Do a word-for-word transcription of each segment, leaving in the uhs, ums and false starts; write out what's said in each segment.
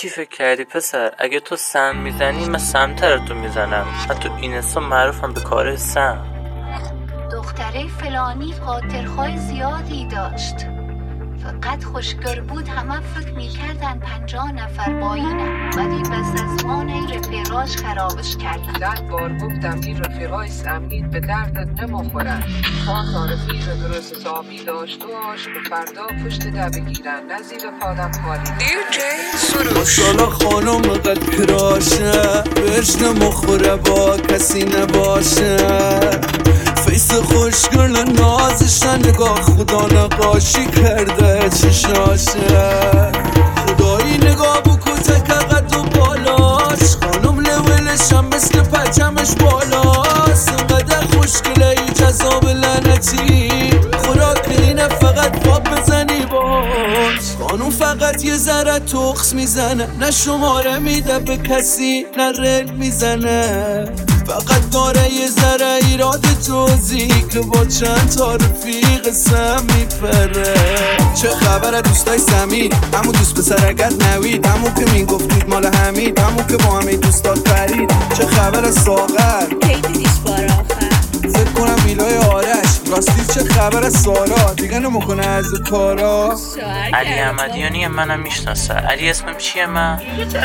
چی فکر کردی پسر؟ اگه تو سم میزنی من سمترتو میزنم. حتی اینستا معروفم به کار سم. دختره فلانی خاطرهای زیادی داشت، فقط خوشگل بود. همه فکر میکردن پنجاه نفر با اینه، ولی بس از ما این رفیقاش خرابش کردن. ده بار گفتم این رفیقای سمید به دردت نمیخورن. تا رفیق درست حسابی داشت باش به فردا پشت ده بگیرن، نزیر پادم خالی. ماشاءالله خانم قد کراشه، بهش نمخوره با کسی نباشه. فیس خوشگل نازشن، نگاه خدا نقاشی کرده چشاشه. خدایی نگاه بکو تک قد و بالاش، خانم لولش هم مثل پچمش بالاست. انقدر خوشگله ای جذاب لعنتی، خوراک اینه فقط خواب بزنی باش. خانم فقط یه ذره تخس میزنه، نه شماره میده به کسی نه رل میزنه. فقط داره یه ذره ایراد توزیع که با چند تا رفیق سم میپره. چه خبره دوستای سمید؟ همون دوست پسر اگر نوید، همون که میگفتید مال حمید، همون که با همه دوستات خرید. چه خبره ساغر؟ کی دیدیش بار آخر؟ فکر کنم میلای آرش. راستی چه خبره سارا؟ دیگه نمکنه از کارا. علی احمدیانی منم میشناسه. علی اسمم چیه من؟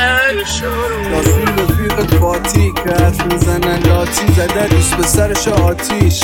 راستی رفیقت فاتی که حرف میزنن لاتی، زده دوست به سرش آتیش.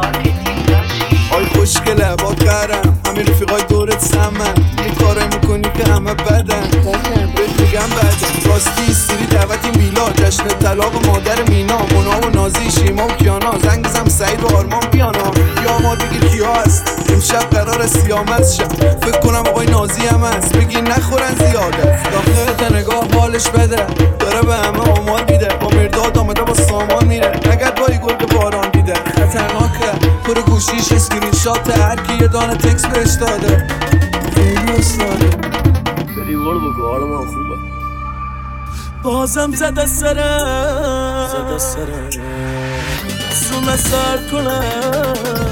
آی خوشگله با کرم، همین رفیقای دورت سمن. این کارای میکنی که همه بدن، بهت میگم بدن. راستی سری دعوتی میلا، جشن طلاق مادر مینا، مونا و نازی، شیما و کیانا. زنگ بزن سعید و آرمان بیانا. یا ما بگیر کیا هست امشب قرار سیامت شد. فکر کنم آقای نازی هم هست، بگی نخورن زیاده. داخل نگاه حالش بده، داره به همه آمار میده. با مرداد آمده با سامان میره، نگرد بایی گل باران دیده. خطرناکه پر گوشیش اسکرین شات، هر کی یه دانه تکس بهش داده. خیلی استاده بری بار بگو حال من خوبه. بازم زده سرم زده سرم سومه سر کنم.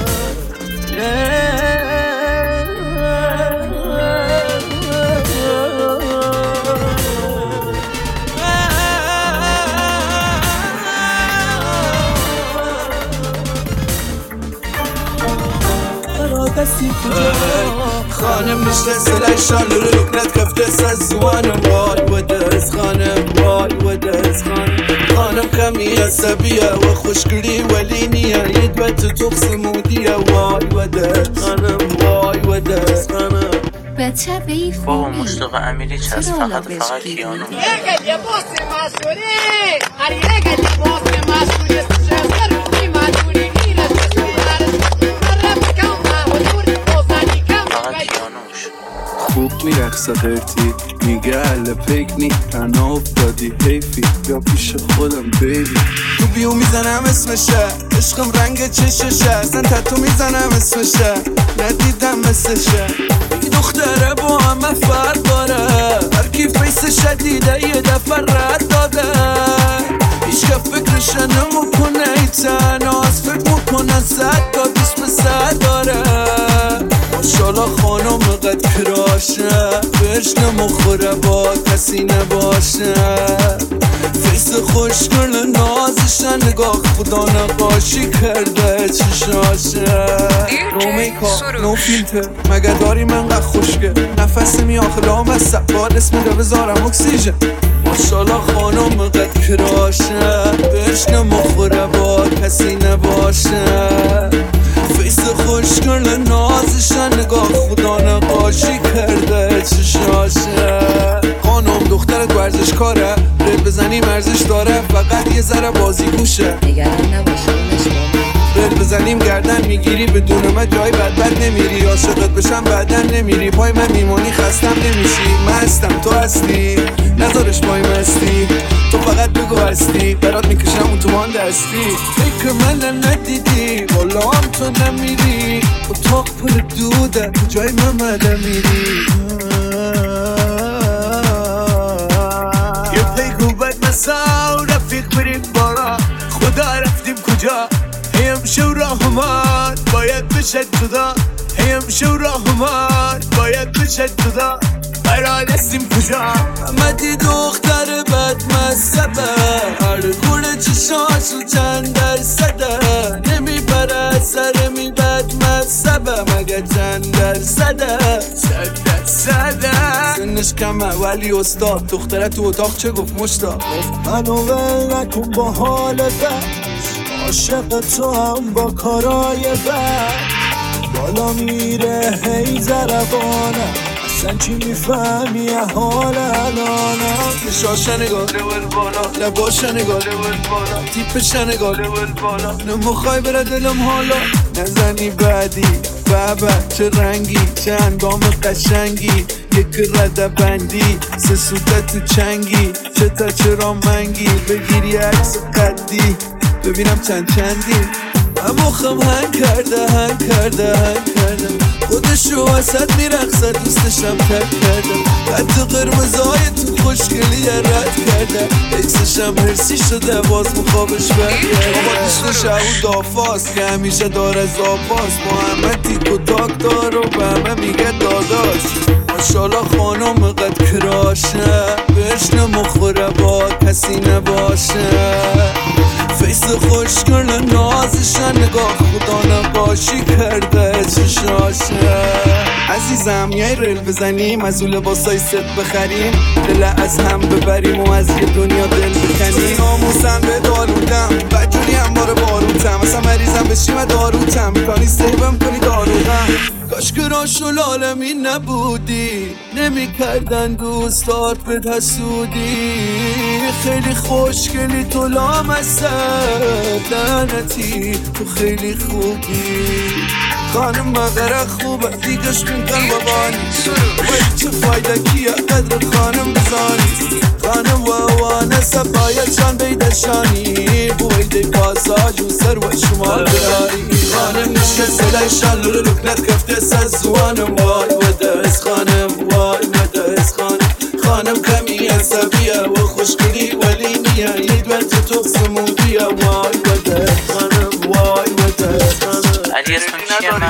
خانم میشه سلشان رکنت کفتس از زوان وای و درس. خانم وای و درس. خانم خانم کمی عصبیه و خوشگلی ولی نیه، یه دوت تخص مودیه. وای و درس. خانم وای و درس. خانم بچه بی فومی بابا مشتاق امیری چست فقط فقط کیانو. Reggae je bosse masuri, ari reggae je bosse masuri, shazar mi maduri ila shazar, arab kama huzuri bozani kama. فقط کیانوش خوب میرقصه قرتی، میگه اهل پیک نی، تنها افتادی حیفی، یا پیش خودم بیبی. تو بیو میزنم اسمشه، عشقم رنگ چششه، اصلا تتو میزنم اسمشه، ندیدم مثلشه. این دختره با همه فرق داره، هر کی فیس شدیده یه دفعه رد داده. هیچ که فکرش نمکنه ای تنها، از فکر میکنه صد تا دوست به صد داره. ماشاءالله خانم قد کراشه، بهش نمخوره با کسی نباشه. فیس خوشگل نازشن، نگاه خدا نقاشی کرده چشاشه. رومیکا نو فیلتر، مگه داریم انقدر خوشگه؟ نفس می آخه لامصب، باد اسم رو بذارم اکسیژن. ماشاءالله خانم قد کراشه، بهش نمخوره با کسی نباشه. فیس خوشگل نازشن، نگاه خدا نقاشی کرده چشاشه. خانم دخترت ورزشکاره، ریل بزنی مرزش داره، فقط یه ذره بازی گوشه. نگران نباش اونش ریل بزنیم گردن میگیری، بدون من جای بد بد نمیری. عاشقت بشم بعدن نمیری، پای من میمونی خستم نمیشی. من هستم تو هستی، نذارش پای مستی. تو فقط بگو هستی، برات میکشم اون تو مان دستی. ای که من ندیدی، بالا هم تو نمیری. اتاق پر دوده، تو جای من مده میری. یه پیگو بد مسا و رفیق بریم بارا، خدا رفتیم کجا؟ هیم شو راهمان باید بشه جدا، هیم شو راهمان باید بشه جدا. برای دستیم کجا؟ همه دیدو چشاشو چند درصده نمیبره سر میبد مذهبه مگه چند درصده صد درصده سنش کمه ولی استاد دختره تو اتاق چه گفت مشتاق گفت منو ول نکن با حال بد عاشق تو هم با کارای بد بالا میره هی زربانه اصلا چی میفهمی حال الانم نشاشه نگاه لول بالا لباشه نگاه لول بالا تیپشه نگاه لول بالا نمخوای بره دلم حالا نزنی بعدی بابا چه رنگی چه انگام قشنگی یک رده بندی سه سوته تو چنگی چه تا چرا منگی بگیری عکس قدی ببینم چند چندی مخم هنگ کرده هنگ کرده هنگ کرده خودشو وسط میرقصه دوستشم تک کرده حتی قرمزای تو خوشگلی رد کرده اکسشم هرسی شده باز مخوابش برگرده دوستش او دافاست که همیشه داره زاپاست محمد تیک و تاک دار و به همه میگه داداش ماشالله خانم قد کراشه بهش نمخوره با کسی نباشه فیس خوشگل نازشن نگاه خدا نباشی کرده چشاشه عزیزم یای ریل بزنیم از اون لباسای ست بخریم دل از هم ببریم و از یه دنیا دل بکنیم ناموسم به دارودم بدجوری هم باره باروتم اصلا مریضم بشیم داروتم میکنی سیبم کنی داروغم کاش که راشل عالمی نبودی نمی کردن دوستات به تسودی خیلی خوشگلی تو لامسته لعنتی تو خیلی خوبی خانم مغره خوبه دیگش کن کن بابانی ولی چه فایده کیه قدر خانم بزانی خانم ووانه سبایتشان بیدشانی بویده پاساج و سر و شما براری خانم نشکه سلای شلول رکنت کفته سزوانم وای و دست خانم وای و دست خانم خانم کمی عصبیه و خوشگلی ولی نیه یه دوست تو سمودیه وای و دست خانم وای و دست خانم علی اسم چیه من؟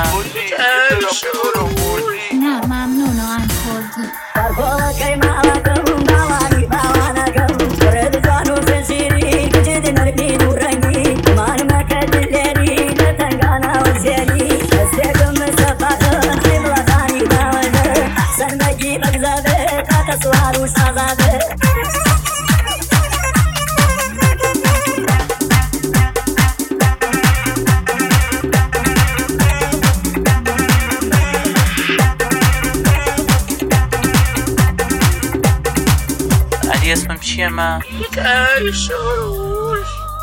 نه ممنونم خوردی علی اسمم چیه من؟